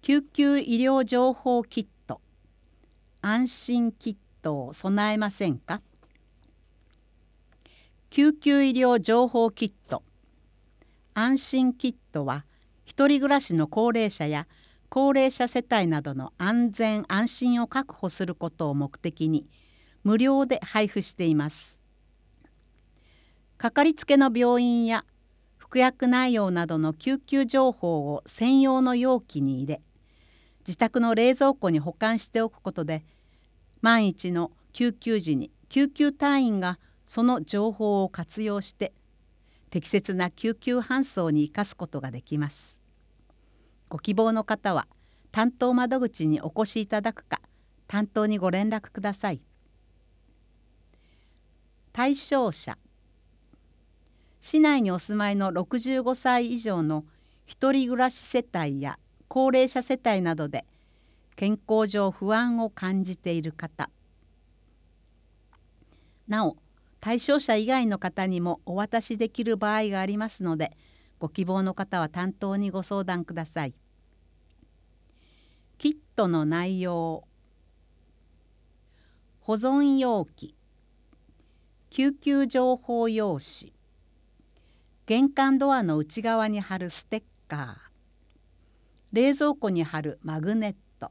救急医療情報キット、安心キットを備えませんか？救急医療情報キット、安心キットは、一人暮らしの高齢者や高齢者世帯などの安全安心を確保することを目的に無料で配布しています。かかりつけの病院や服薬内容などの救急情報を専用の容器に入れ、自宅の冷蔵庫に保管しておくことで、万一の救急時に救急隊員がその情報を活用して適切な救急搬送に生かすことができます。ご希望の方は担当窓口にお越しいただくか、担当にご連絡ください。対象者、市内にお住まいの65歳以上の一人暮らし世帯や高齢者世帯などで健康上不安を感じている方、なお対象者以外の方にもお渡しできる場合がありますので、ご希望の方は担当にご相談ください。キットの内容、保存容器、救急情報用紙、玄関ドアの内側に貼るステッカー、冷蔵庫に貼るマグネット。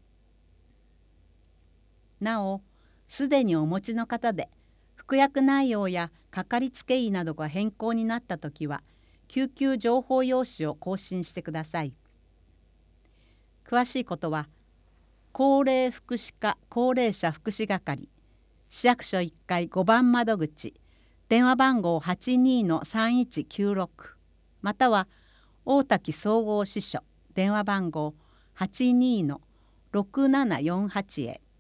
なお、すでにお持ちの方で服薬内容やかかりつけ医などが変更になったときは、救急情報用紙を更新してください。詳しいことは、高齢福祉課高齢者福祉係、市役所1階5番窓口、電話番号 82-3196、または大滝総合支所、電話番号 82-6748 へ。